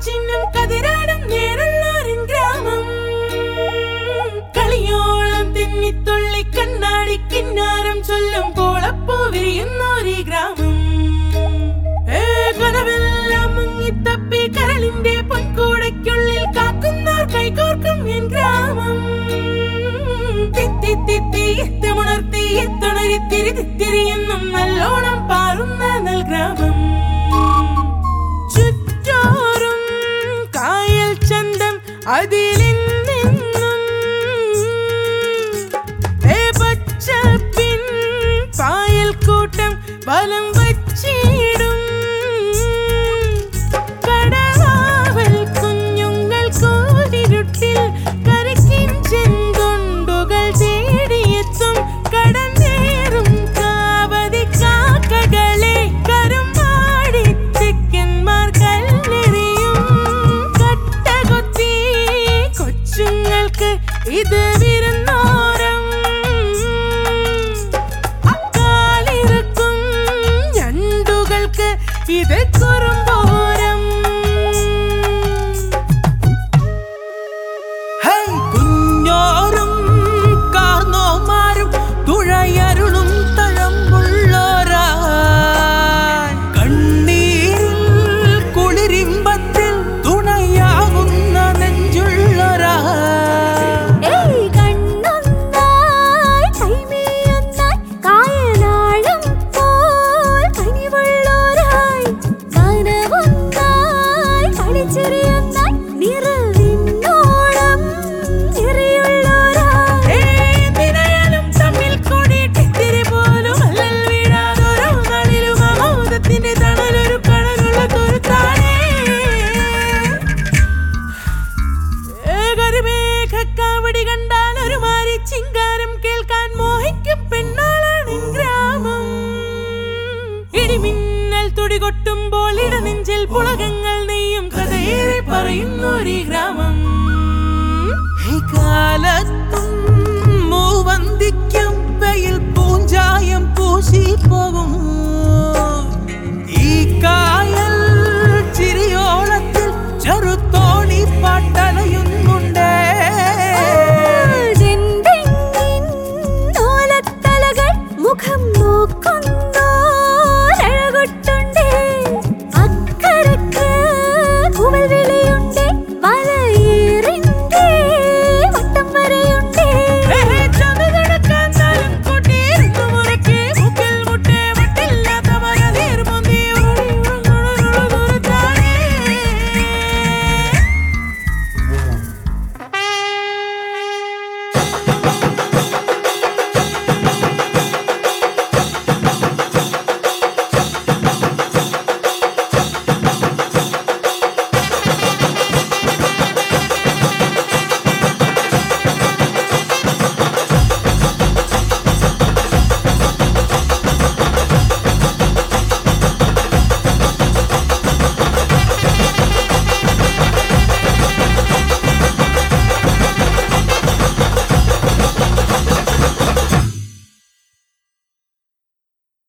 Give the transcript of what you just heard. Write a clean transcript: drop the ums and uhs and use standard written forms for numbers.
ചിന്നും കതിരാടും നേരുള്ളോരിൻ ഗ്രാമം. കളിയോളം തിന്നിത്തുള്ളി കണ്ണാടി കിന്നാരം ചൊല്ലും കോളപ്പൂ വിരിയുന്നോരീ ഗ്രാമം. കനവെല്ലാം മുങ്ങിത്തപ്പി കരളിന്റെ പൊൻകൂടയ്ക്കുള്ളിൽ കാക്കുന്നോർ കൈകോർക്കും എൻ ഗ്രാമം. തിത്തിമുണർത്തി തുണരിത്തിരിതിരിയെന്നും നല്ലോണം പാറുന്ന നൽഗ്രാമം. ചുറ്റോറും കായൽ ചന്തം അതിലെന്നെന്നും പച്ചപ്പിൻ പായൽ കൂട്ടം ബലം വച്ചിടും. കടവാവൽ കുഞ്ഞുങ്ങൾ കൂടിരുട്ടിൽ കരക്കിൻ ചെങ്കൊണ്ടുകൾ തേടിയെത്തും. കടന്നേറും കാവതി കാക്കകളെ കരുമാടി ചെക്കന്മാർ കല്ലെറിയും. കട്ടകൊത്തി കൊച്ചുങ്ങൾക്ക് ഇത് വിരുന്നോരം. അക്കാലിറക്കും ഞണ്ടുകൾക്ക് ഇത് കുറുമ്പോരം. കുഞ്ഞോരും കാർന്നോമാരും തുഴയരുളും തഴമ്പുള്ളോരാ. കണ്ണീരിൽ കുളിരിമ്പത്തിൽ തുണയാകുന്ന നെഞ്ചുള്ളോരാ. കാവടി കണ്ടാൽ ഒരു മാറി ചിങ്കാരം കേൾക്കാൻ മോഹിക്കും പെണ്ണാളാണ് ഗ്രാമം. ഇടിമിന്നൽ തുടികൊട്ടുമ്പോൾ ഇടനെഞ്ചിൽ പുളകങ്ങൾ നെയ്യും കഥയേറെ പറയുന്നൊരു ഗ്രാമം. കാലത്തും മൂവന്തിക്കും വെയിൽ പൂഞ്ചായം പൂശി പോകും.